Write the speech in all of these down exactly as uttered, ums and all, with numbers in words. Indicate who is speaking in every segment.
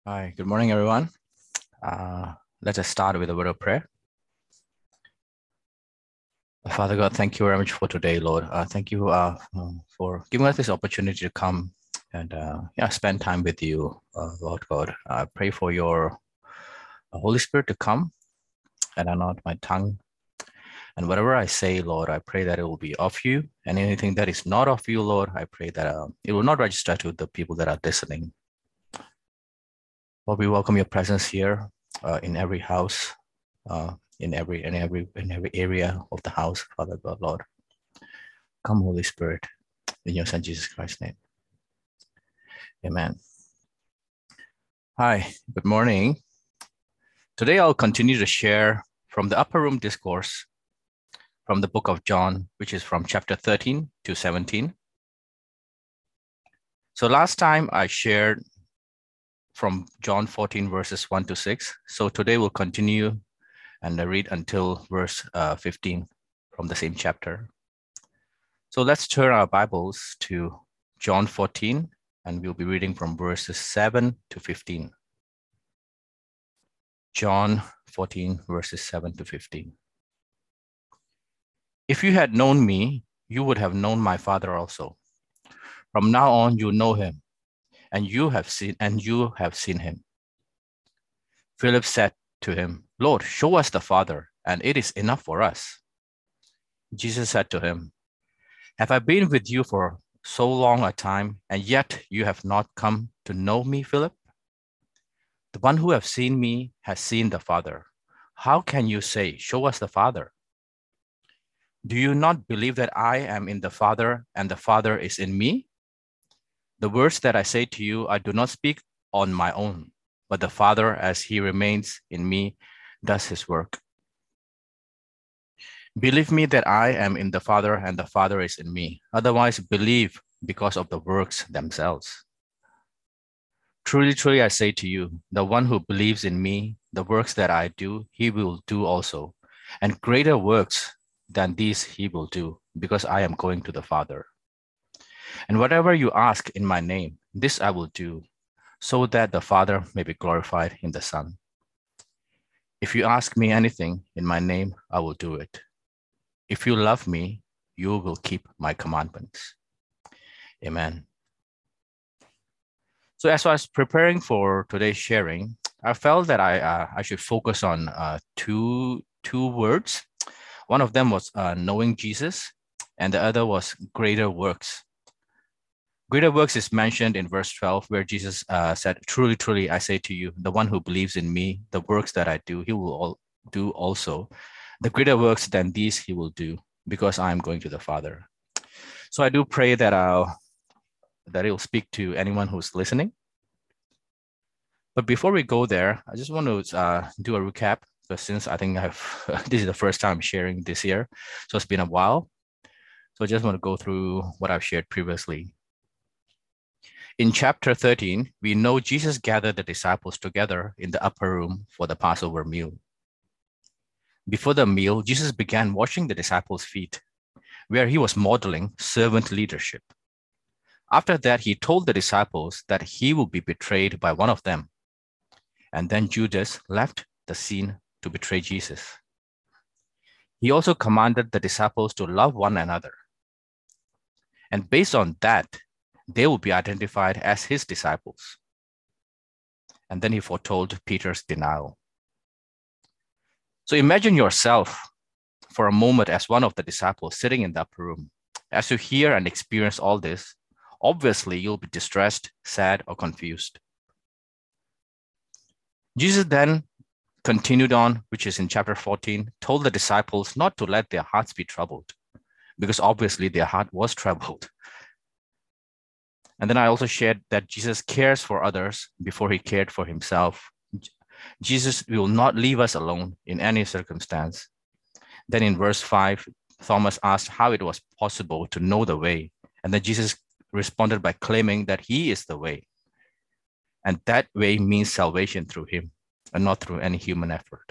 Speaker 1: Hi, good morning, everyone. Uh, let us start with a word of prayer. Father God, thank you very much for today, Lord. Uh, thank you uh, for giving us this opportunity to come and uh, yeah, spend time with you, uh, Lord God. I pray for your Holy Spirit to come and anoint my tongue. And whatever I say, Lord, I pray that it will be of you. And anything that is not of you, Lord, I pray that uh, it will not register to the people that are listening. Lord, we welcome your presence here uh, in every house, uh, in every in every in every area of the house, Father God, Lord. Come, Holy Spirit, in your Son Jesus Christ's name. Amen. Hi, good morning. Today I'll continue to share from the Upper Room Discourse from the book of John, which is from chapter thirteen to seventeen. So last time I shared from John fourteen, verses one to six. So today we'll continue and read until verse uh, fifteen from the same chapter. So let's turn our Bibles to John fourteen, and we'll be reading from verses seven to fifteen. John fourteen, verses seven to fifteen. If you had known me, you would have known my Father also. From now on, you know him, and you have seen and you have seen him. Philip said to him, Lord, show us the Father, and it is enough for us. Jesus said to him, have I been with you for so long a time, and yet you have not come to know me, Philip? The one who has seen me has seen the Father. How can you say, show us the Father? Do you not believe that I am in the Father, and the Father is in me? The words that I say to you, I do not speak on my own, but the Father, as he remains in me, does his work. Believe me that I am in the Father and the Father is in me. Otherwise, believe because of the works themselves. Truly, truly, I say to you, the one who believes in me, the works that I do, he will do also. And greater works than these he will do, because I am going to the Father. And whatever you ask in my name, this I will do, so that the Father may be glorified in the Son. If you ask me anything in my name, I will do it. If you love me, you will keep my commandments. Amen. So as I was preparing for today's sharing, I felt that I uh, I should focus on uh, two two words. One of them was uh, knowing Jesus, and the other was greater works. Greater works is mentioned in verse twelve, where Jesus uh, said, truly, truly, I say to you, the one who believes in me, the works that I do, he will all do also. The greater works than these he will do, because I am going to the Father. So I do pray that I'll, that it will speak to anyone who's listening. But before we go there, I just want to uh, do a recap, because since I think I've this is the first time sharing this year, so it's been a while. So I just want to go through what I've shared previously. In chapter thirteen, we know Jesus gathered the disciples together in the upper room for the Passover meal. Before the meal, Jesus began washing the disciples' feet, where he was modeling servant leadership. After that, he told the disciples that he would be betrayed by one of them. And then Judas left the scene to betray Jesus. He also commanded the disciples to love one another. And based on that, they will be identified as his disciples. And then he foretold Peter's denial. So imagine yourself for a moment as one of the disciples sitting in the upper room. As you hear and experience all this, obviously you'll be distressed, sad, or confused. Jesus then continued on, which is in chapter fourteen, told the disciples not to let their hearts be troubled, because obviously their heart was troubled. And then I also shared that Jesus cares for others before he cared for himself. Jesus will not leave us alone in any circumstance. Then in verse five, Thomas asked how it was possible to know the way. And then Jesus responded by claiming that he is the way. And that way means salvation through him and not through any human effort.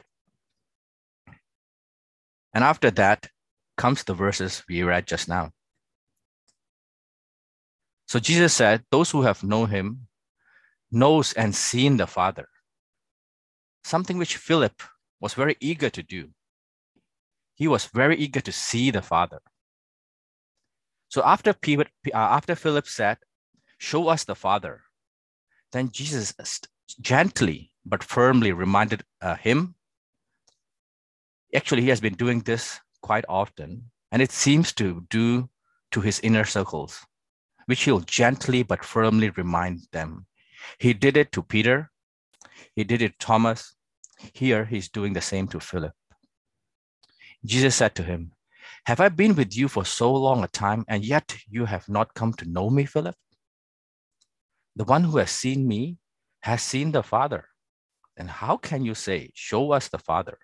Speaker 1: And after that comes the verses we read just now. So Jesus said, those who have known him knows and seen the Father, something which Philip was very eager to do. He was very eager to see the Father. So after, Peter, uh, after Philip said, "Show us the Father," then Jesus gently but firmly reminded uh, him. Actually, he has been doing this quite often, and it seems to do to his inner circles, which he'll gently but firmly remind them. He did it to Peter. He did it to Thomas. Here, he's doing the same to Philip. Jesus said to him, "Have I been with you for so long a time, and yet you have not come to know me, Philip? The one who has seen me has seen the Father. And how can you say, 'Show us the Father'?"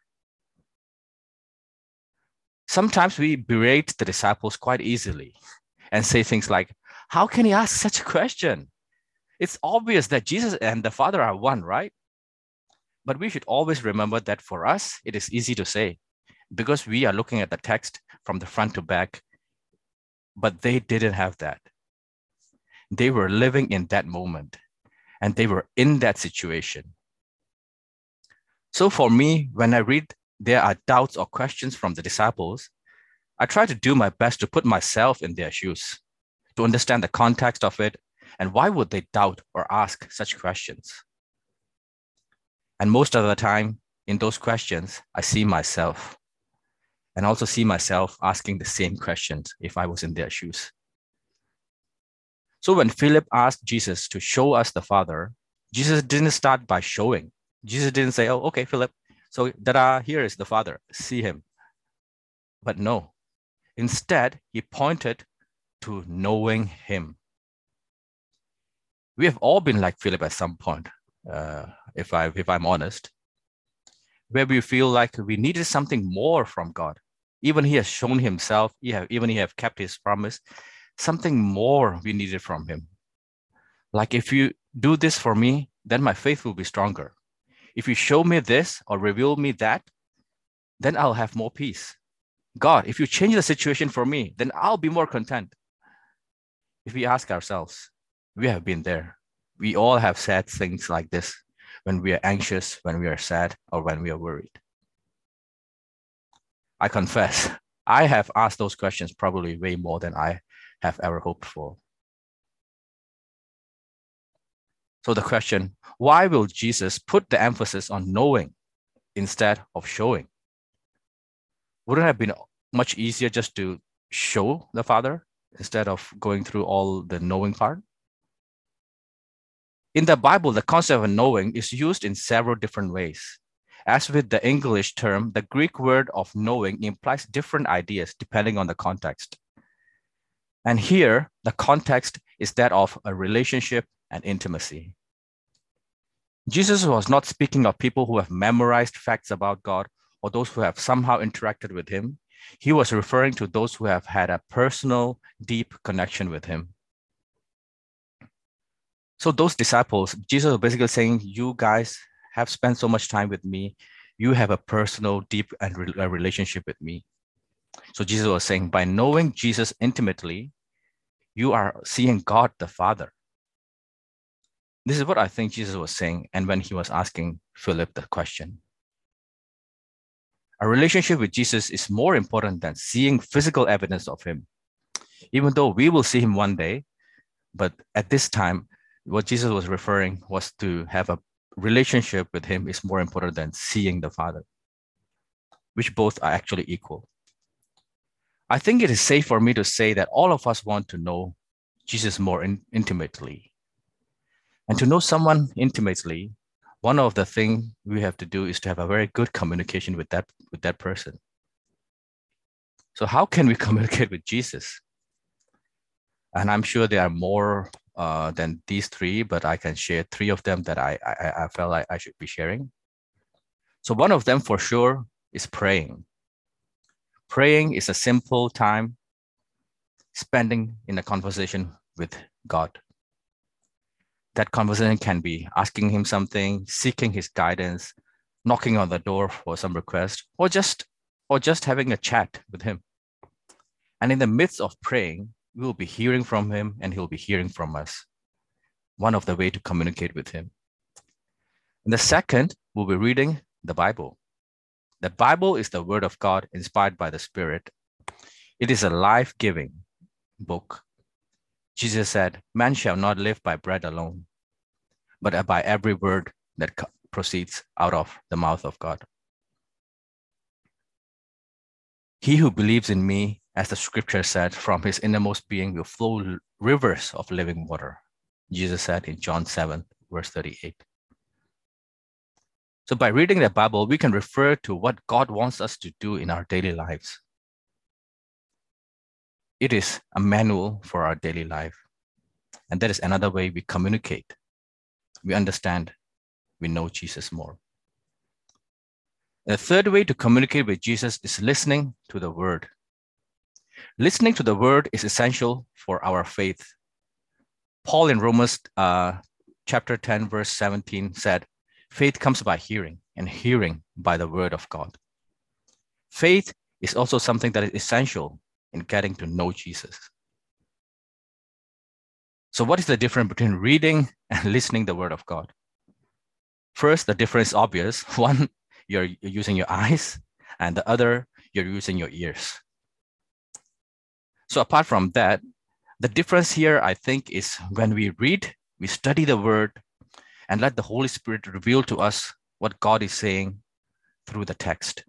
Speaker 1: Sometimes we berate the disciples quite easily and say things like, "How can he ask such a question? It's obvious that Jesus and the Father are one, right?" But we should always remember that for us, it is easy to say because we are looking at the text from the front to back, but they didn't have that. They were living in that moment and they were in that situation. So for me, when I read there are doubts or questions from the disciples, I try to do my best to put myself in their shoes, to understand the context of it, and why would they doubt or ask such questions? And most of the time, in those questions, I see myself, and also see myself asking the same questions if I was in their shoes. So when Philip asked Jesus to show us the Father, Jesus didn't start by showing. Jesus didn't say, "Oh, okay, Philip, so da-da, here is the Father, see him." But no, instead, he pointed to knowing him. We have all been like Philip at some point, uh, if, I, if I'm honest, where we feel like we needed something more from God. Even he has shown himself, he have, even he have kept his promise, something more we needed from him. Like, if you do this for me, then my faith will be stronger. If you show me this or reveal me that, then I'll have more peace. God, if you change the situation for me, then I'll be more content. If we ask ourselves, we have been there. We all have said things like this when we are anxious, when we are sad, or when we are worried. I confess, I have asked those questions probably way more than I have ever hoped for. So the question, why will Jesus put the emphasis on knowing instead of showing? Wouldn't it have been much easier just to show the Father instead of going through all the knowing part? In the Bible, the concept of knowing is used in several different ways. As with the English term, the Greek word of knowing implies different ideas depending on the context. And here, the context is that of a relationship and intimacy. Jesus was not speaking of people who have memorized facts about God or those who have somehow interacted with him. He was referring to those who have had a personal, deep connection with him. So those disciples, Jesus was basically saying, you guys have spent so much time with me. You have a personal, deep and re- a relationship with me. So Jesus was saying, by knowing Jesus intimately, you are seeing God the Father. This is what I think Jesus was saying, and when he was asking Philip the question. A relationship with Jesus is more important than seeing physical evidence of him. Even though we will see him one day, but at this time, what Jesus was referring was to have a relationship with him is more important than seeing the Father, which both are actually equal. I think it is safe for me to say that all of us want to know Jesus more in- intimately. And to know someone intimately, one of the things we have to do is to have a very good communication with that, with that person. So how can we communicate with Jesus? And I'm sure there are more uh, than these three, but I can share three of them that I, I, I felt like I should be sharing. So one of them for sure is praying. Praying is a simple time spending in a conversation with God. That conversation can be asking him something, seeking his guidance, knocking on the door for some request, or just, or just having a chat with him. And in the midst of praying, we will be hearing from him and he'll be hearing from us. one of the way to communicate with him. And the second, we'll be reading the Bible. The Bible is the word of God inspired by the Spirit. It is a life-giving book. Jesus said, man shall not live by bread alone, but by every word that proceeds out of the mouth of God. He who believes in me, as the scripture said, from his innermost being will flow rivers of living water. Jesus said in John seven, verse thirty-eight. So by reading the Bible, we can refer to what God wants us to do in our daily lives. It is a manual for our daily life. And that is another way we communicate. We understand, we know Jesus more. The third way to communicate with Jesus is listening to the word. Listening to the word is essential for our faith. Paul in Romans uh, chapter ten, verse seventeen said, faith comes by hearing, and hearing by the word of God. Faith is also something that is essential in getting to know Jesus. So what is the difference between reading and listening the word of God? First, the difference is obvious. One, you're using your eyes, and the other, you're using your ears. So apart from that, the difference here, I think, is when we read, we study the word, and let the Holy Spirit reveal to us what God is saying through the text.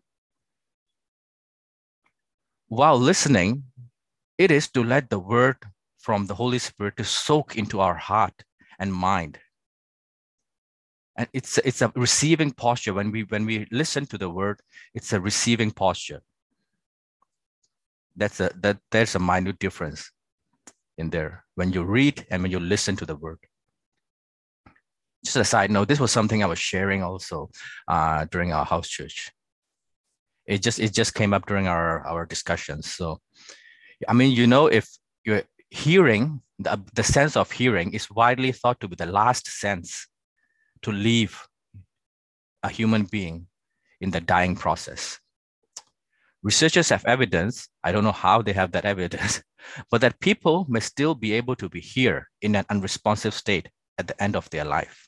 Speaker 1: While listening, it is to let the word from the Holy Spirit to soak into our heart and mind. And it's, it's a receiving posture. When we, when we listen to the word, it's a receiving posture. That's a, that, there's a minute difference in there when you read and when you listen to the word. Just a side note, this was something I was sharing also uh, during our house church. It just, it just came up during our, our discussions. So, I mean, you know, if you're hearing, the, the sense of hearing is widely thought to be the last sense to leave a human being in the dying process. Researchers have evidence, I don't know how they have that evidence, but that people may still be able to be here in an unresponsive state at the end of their life.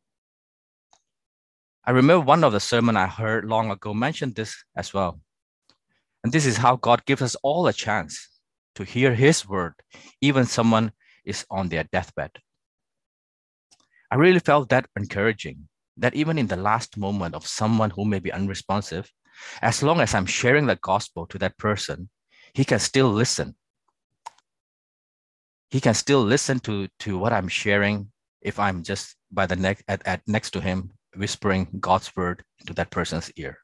Speaker 1: I remember one of the sermon I heard long ago mentioned this as well. And this is how God gives us all a chance to hear his word, even someone is on their deathbed. I really felt that encouraging, that even in the last moment of someone who may be unresponsive, as long as I'm sharing the gospel to that person, he can still listen. He can still listen to, to what I'm sharing if I'm just by the neck at, at next to him, whispering God's word to that person's ear.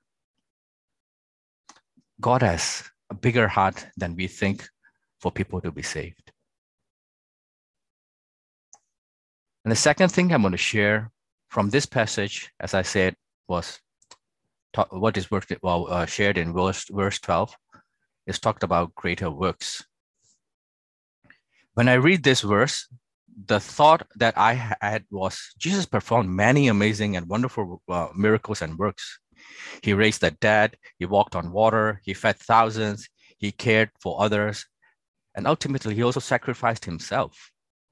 Speaker 1: God has a bigger heart than we think for people to be saved. And the second thing I'm going to share from this passage, as I said, was talk, what is well, uh, shared in verse, verse twelve, is talked about greater works. When I read this verse, the thought that I had was Jesus performed many amazing and wonderful uh, miracles and works. He raised the dead, he walked on water, he fed thousands, he cared for others, and ultimately he also sacrificed himself.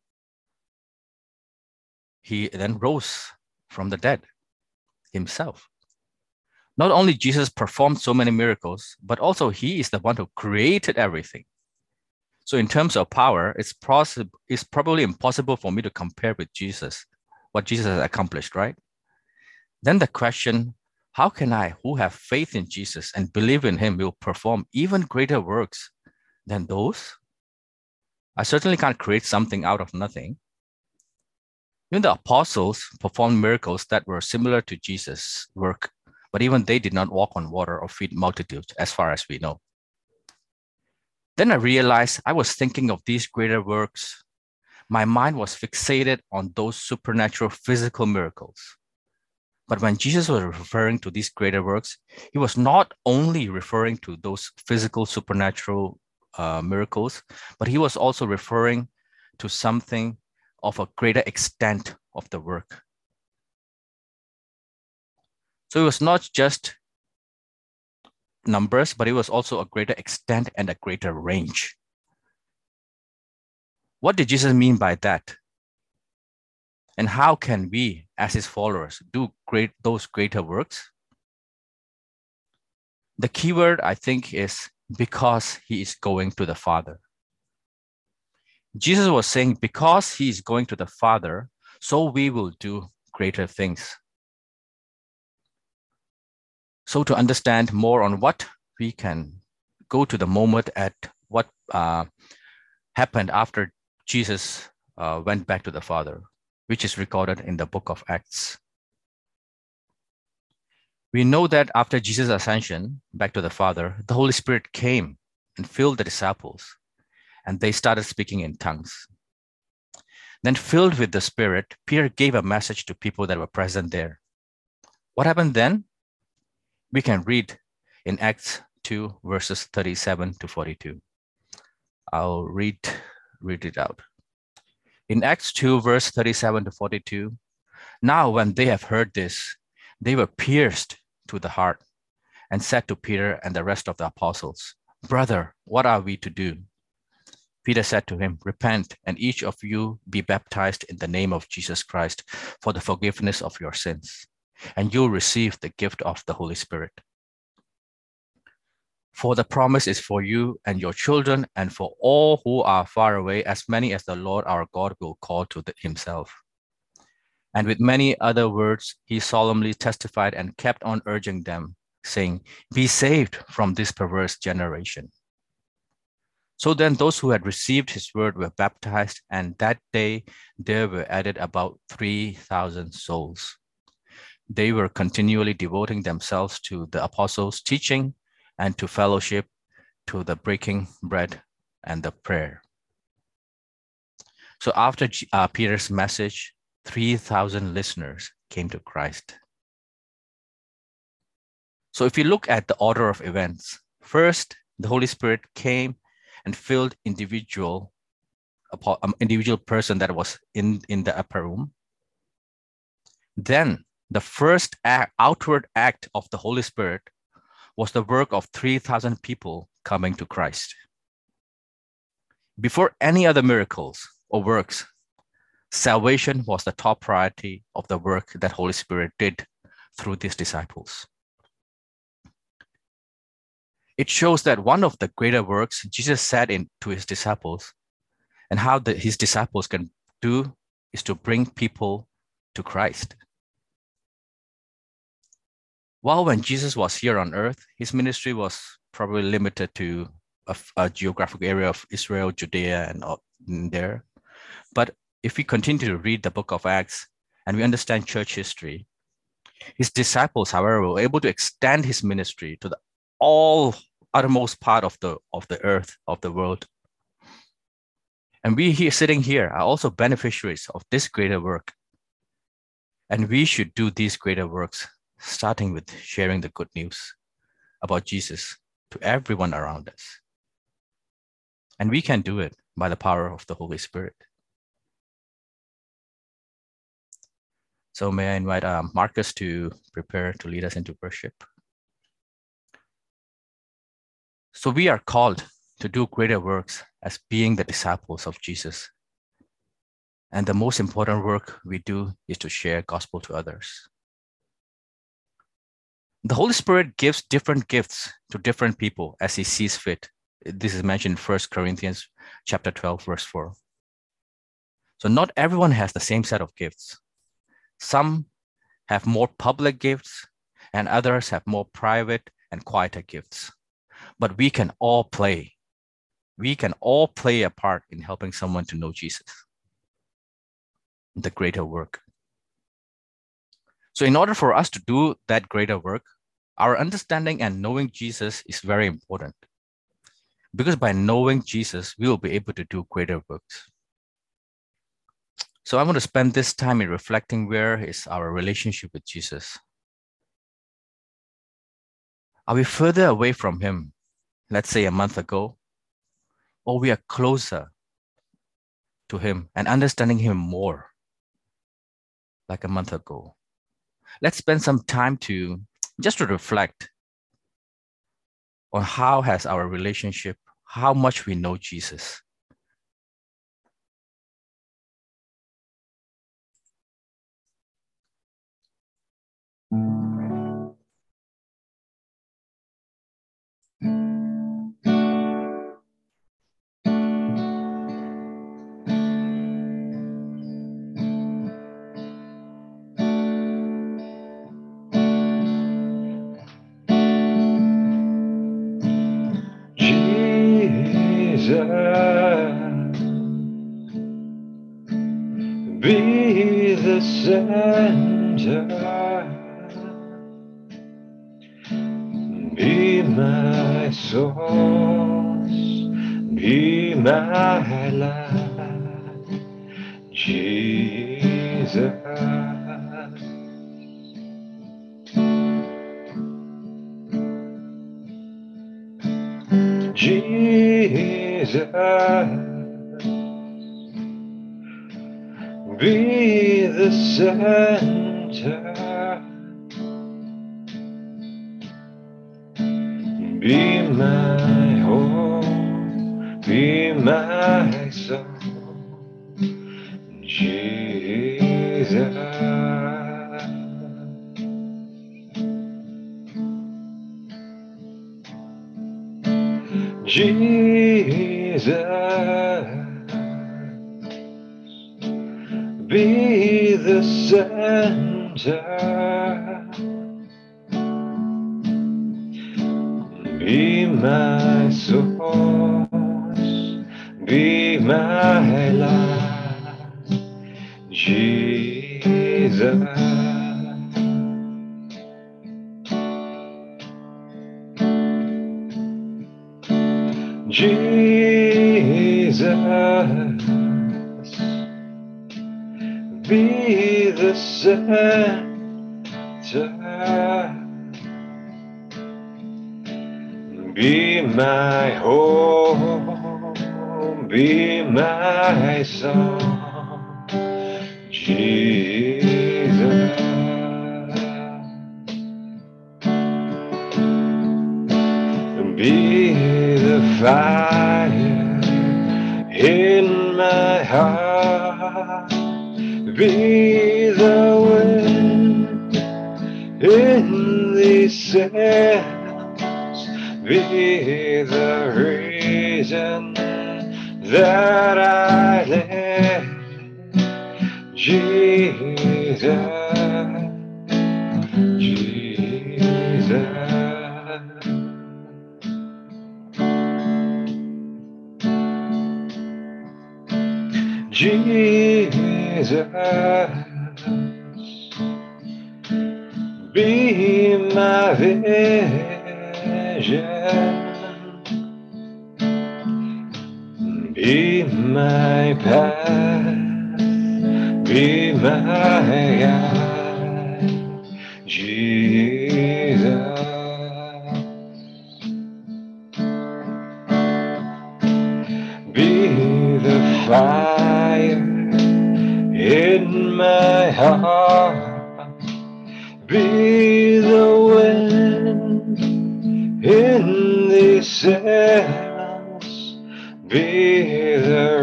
Speaker 1: He then rose from the dead himself. Not only Jesus performed so many miracles, but also he is the one who created everything. So in terms of power, it's, possible, it's probably impossible for me to compare with Jesus, what Jesus has accomplished, right? Then the question, how can I, who have faith in Jesus and believe in him, will perform even greater works than those? I certainly can't create something out of nothing. Even the apostles performed miracles that were similar to Jesus' work, but even they did not walk on water or feed multitudes, as far as we know. Then I realized I was thinking of these greater works. My mind was fixated on those supernatural physical miracles. But when Jesus was referring to these greater works, he was not only referring to those physical supernatural uh, miracles, but he was also referring to something of a greater extent of the work. So it was not just numbers, but it was also a greater extent and a greater range. What did Jesus mean by that? And how can we, as his followers, do great those greater works? The key word, I think, is because he is going to the Father. Jesus was saying, because he is going to the Father, so we will do greater things. So to understand more on what we can go to the moment at what uh, happened after Jesus uh, went back to the Father, which is recorded in the book of Acts. We know that after Jesus' ascension back to the Father, the Holy Spirit came and filled the disciples, and they started speaking in tongues. Then, filled with the Spirit, Peter gave a message to people that were present there. What happened then? We can read in Acts two, verses thirty-seven to forty-two. I'll read, read it out. In Acts two, verse thirty-seven to forty-two, now when they have heard this, they were pierced to the heart and said to Peter and the rest of the apostles, "Brother, what are we to do?" Peter said to him, "Repent, and each of you be baptized in the name of Jesus Christ for the forgiveness of your sins, and you'll receive the gift of the Holy Spirit. For the promise is for you and your children and for all who are far away, as many as the Lord our God will call to the, himself." And with many other words, he solemnly testified and kept on urging them, saying, "Be saved from this perverse generation." So then those who had received his word were baptized, and that day there were added about three thousand souls. They were continually devoting themselves to the apostles' teaching and to fellowship, to the breaking bread and the prayer. So after uh, Peter's message, three thousand listeners came to Christ. So if you look at the order of events, first, the Holy Spirit came and filled individual, um, individual person that was in, in the upper room. Then the first act, outward act of the Holy Spirit was the work of three thousand people coming to Christ. Before any other miracles or works, salvation was the top priority of the work that Holy Spirit did through these disciples. It shows that one of the greater works Jesus said in, to his disciples, and how the, his disciples can do, is to bring people to Christ. While when Jesus was here on earth, his ministry was probably limited to a, a geographic area of Israel, Judea, and uh, there. But if we continue to read the book of Acts and we understand church history, his disciples, however, were able to extend his ministry to the all uttermost part of the of the earth, of the world. And we here sitting here are also beneficiaries of this greater work. And we should do these greater works, starting with sharing the good news about Jesus to everyone around us. And we can do it by the power of the Holy Spirit. So may I invite uh, Marcus to prepare to lead us into worship. So we are called to do greater works as being the disciples of Jesus. And the most important work we do is to share gospel to others. The Holy Spirit gives different gifts to different people as he sees fit. This is mentioned in First Corinthians chapter twelve, verse four. So not everyone has the same set of gifts. Some have more public gifts and others have more private and quieter gifts. But we can all play. We can all play a part in helping someone to know Jesus, the greater work. So in order for us to do that greater work, our understanding and knowing Jesus is very important. Because by knowing Jesus, we will be able to do greater works. So I want to spend this time in reflecting where is our relationship with Jesus. Are we further away from him, let's say a month ago, or we are closer to him and understanding him more like a month ago? Let's spend some time to just to reflect on how has our relationship, how much we know Jesus.
Speaker 2: be the center, be my source, be my life, Jesus. Jesus, be the center, be my home, be my soul, Jesus. Jesus, be the center, be my source, be my life, Jesus. Jesus, be the center, be my home, be my song, Jesus. Be the fire in my heart, be the wind in these sails, be the reason that I live, Jesus, Jesus. Jesus, be my vision, be my path, be my guide, Jesus. Be the fire in my heart, be the wind in these sails, be the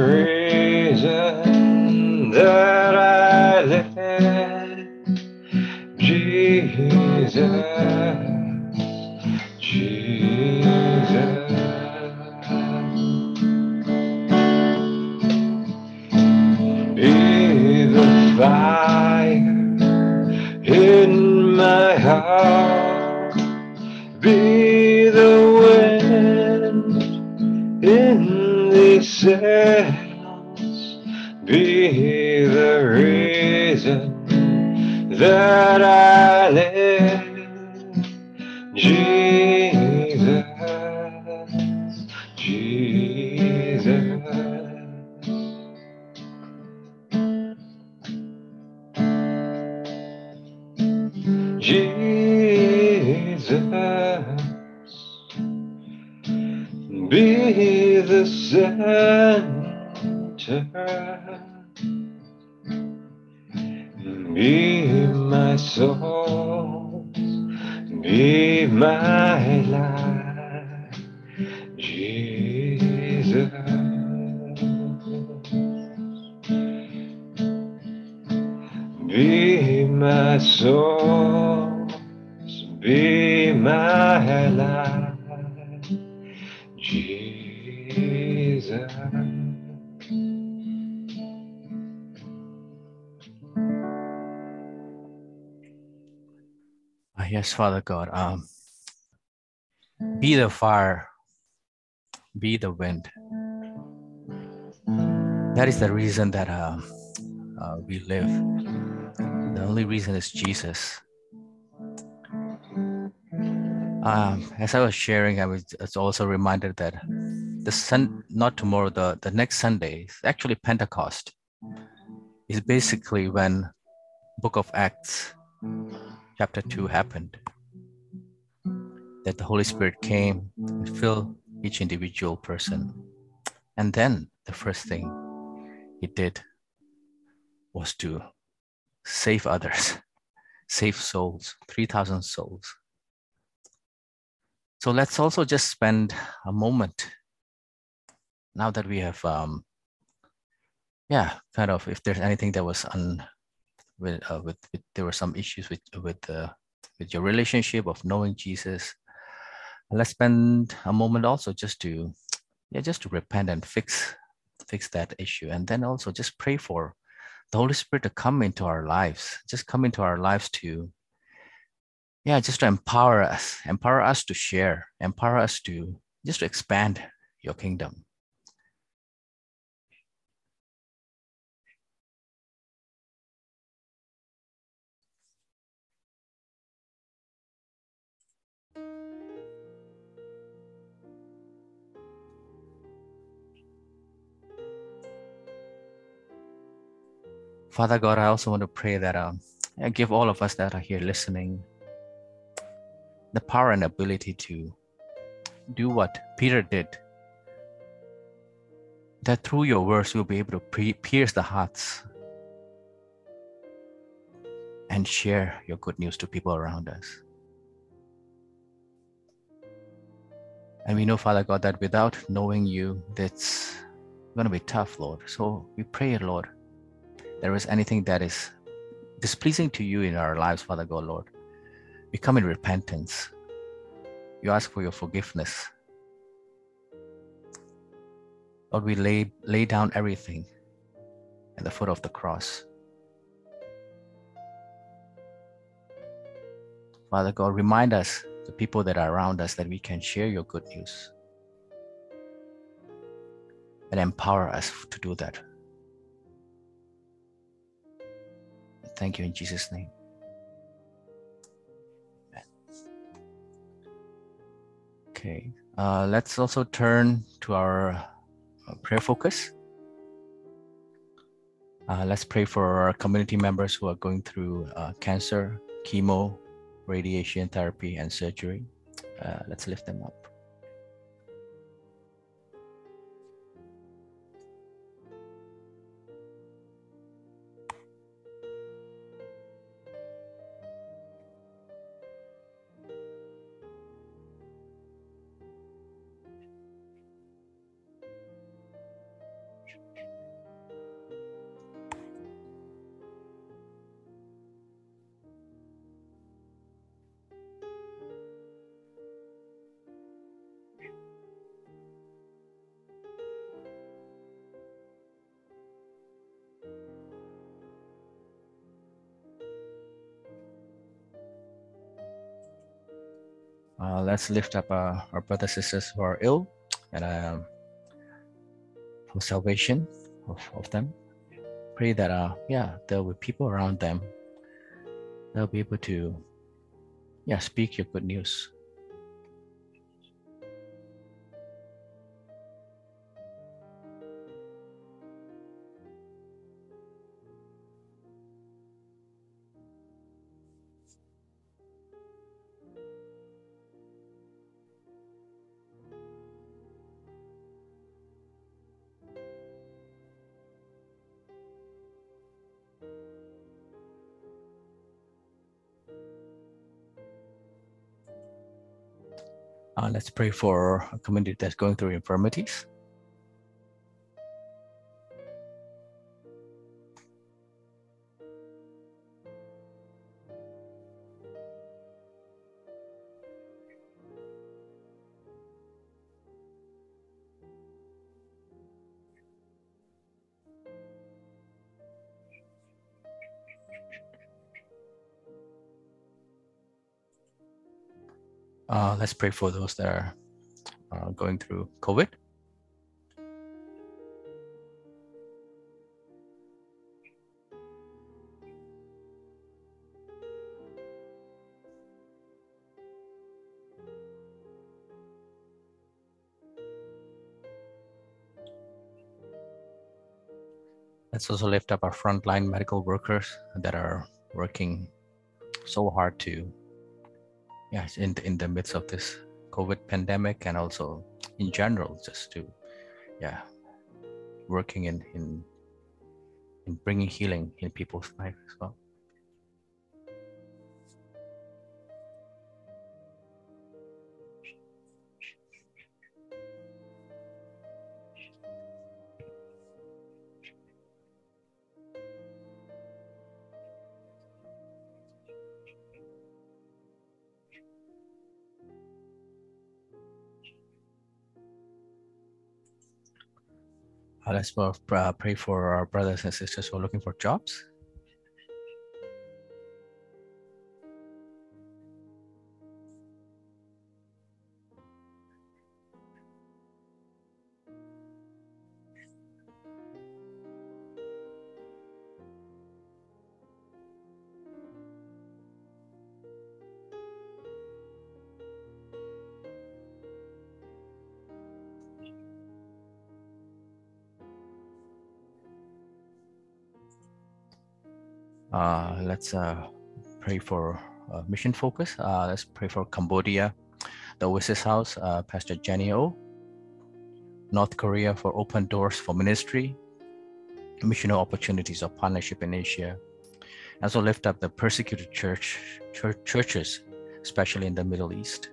Speaker 2: reason that I live, Jesus, Jesus. Be the fire in my heart, be the wind in these sails, be the reason that I live, Jesus, Jesus. Jesus, be the center, be my soul, be my life, Jesus. Be my source, be my life, Jesus.
Speaker 1: Uh, yes, Father God, um, be the fire, be the wind. That is the reason that uh, uh, we live. The only reason is Jesus. Um, as I was sharing, I was, I was also reminded that the sun, not tomorrow, the, the next Sunday is actually Pentecost. It's basically when Book of Acts chapter two happened, that the Holy Spirit came and filled each individual person. And then the first thing he did was to save others, save souls, three thousand souls. So let's also just spend a moment now that we have, um, yeah, kind of, if there's anything that was un, with, uh, with, with, there were some issues with, with, uh, with your relationship of knowing Jesus. Let's spend a moment also just to, yeah, just to repent and fix, fix that issue. And then also just pray for the Holy Spirit to come into our lives, just come into our lives to, yeah, just to empower us, empower us to share, empower us to just to expand your kingdom. Father God, I also want to pray that um, give all of us that are here listening the power and ability to do what Peter did, that through your words we'll be able to pre- pierce the hearts and share your good news to people around us. And we know, Father God, that without knowing you, that's going to be tough, Lord. So we pray, Lord, there is anything that is displeasing to you in our lives, Father God, Lord. We come in repentance. You ask for your forgiveness. Lord, we lay, lay down everything at the foot of the cross. Father God, remind us, the people that are around us, that we can share your good news and empower us to do that. Thank you in Jesus' name. Amen. Okay, uh, let's also turn to our uh, prayer focus. Uh, let's pray for our community members who are going through uh, cancer, chemo, radiation therapy, and surgery. Uh, let's lift them up. Uh, let's lift up uh, our brothers and sisters who are ill, and um, for salvation of, of them. Pray that, uh, yeah, there will be people around them. They'll be able to, yeah, speak your good news. Uh, let's pray for a community that's going through infirmities. Uh, let's pray for those that are uh, going through COVID. Let's also lift up our frontline medical workers that are working so hard to, yes, in the, in the midst of this COVID pandemic, and also in general, just to, yeah, working in in in bringing healing in people's life as well. Uh, let's uh, pray for our brothers and sisters who are looking for jobs. Uh, let's uh, pray for uh, mission focus. Uh, let's pray for Cambodia, the Oasis House, uh, Pastor Jenny O. North Korea for open doors for ministry, missional opportunities of partnership in Asia. Also lift up the persecuted church, church churches, especially in the Middle East.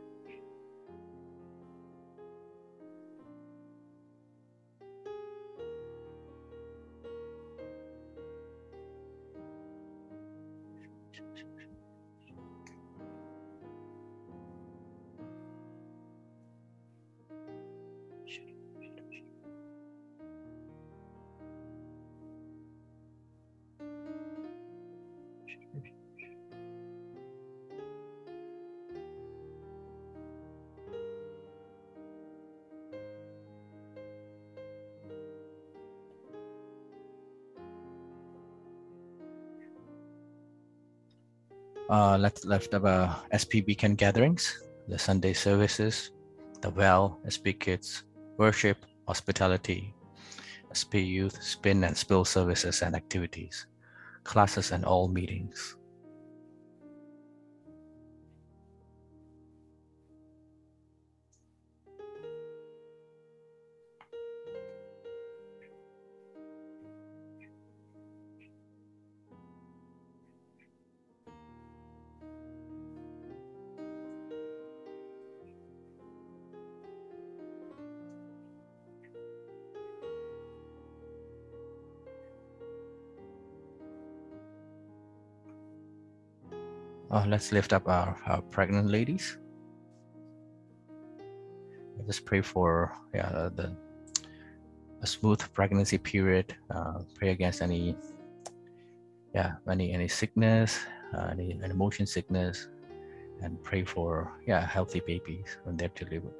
Speaker 1: Uh, let's lift up uh, S P weekend gatherings, the Sunday services, the Well, S P Kids, worship, hospitality, S P Youth, spin and spill services and activities, classes and all meetings. Uh, let's lift up our, our pregnant ladies. Just pray for yeah, the a smooth pregnancy period. Uh, pray against any yeah any any sickness, uh, any, any motion sickness, and pray for yeah healthy babies when they're delivered.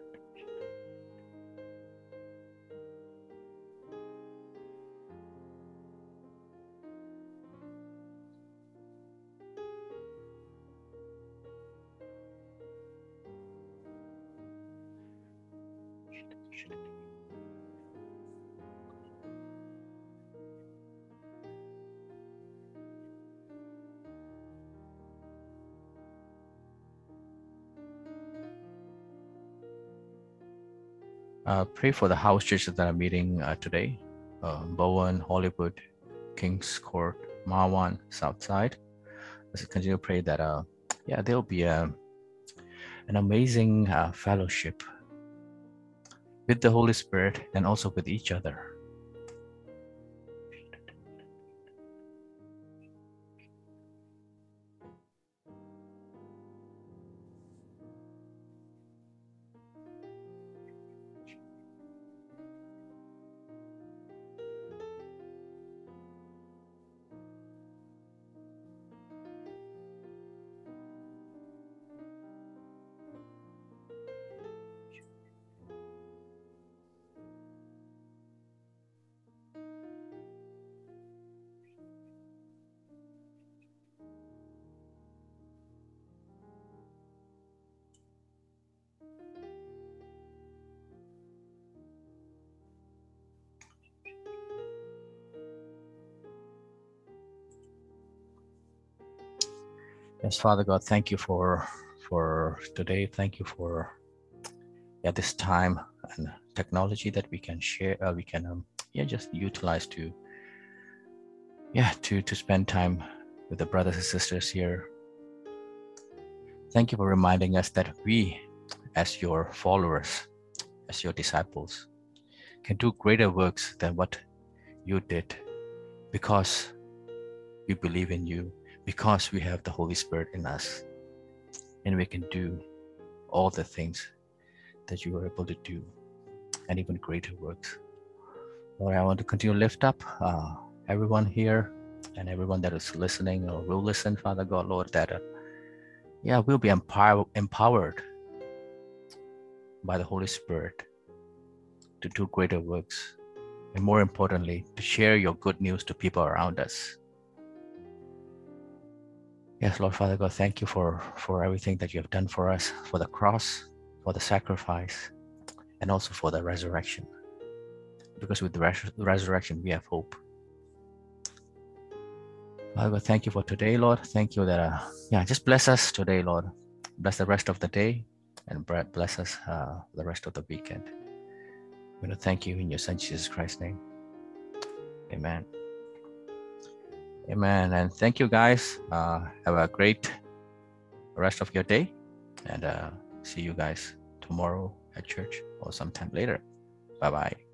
Speaker 1: Uh, pray for the house churches that are meeting uh, today: uh, Bowen, Hollywood, Kings Court, Marwan, Southside. Let's continue to pray that uh, yeah there'll be a, an amazing uh, fellowship with the Holy Spirit and also with each other. Yes, Father God, thank you for for today. Thank you for yeah this time and technology that we can share. Uh, we can um, yeah just utilize to yeah to to spend time with the brothers and sisters here. Thank you for reminding us that we, as your followers, as your disciples, can do greater works than what you did because we believe in you, because we have the Holy Spirit in us, and we can do all the things that you were able to do and even greater works. Lord, I want to continue to lift up uh, everyone here and everyone that is listening or will listen, Father God, Lord, that uh, yeah, we'll be empower- empowered by the Holy Spirit to do greater works, and more importantly, to share your good news to people around us. Yes, Lord Father God, thank you for, for everything that you have done for us, for the cross, for the sacrifice, and also for the resurrection. Because with the res- resurrection, we have hope. Father God, thank you for today, Lord. Thank you that, uh, yeah, just bless us today, Lord. Bless the rest of the day and bless us uh, the rest of the weekend. I'm going to thank you in your Son, Jesus Christ's name. Amen. Amen. And thank you, guys. Uh, have a great rest of your day. And uh, see you guys tomorrow at church or sometime later. Bye-bye.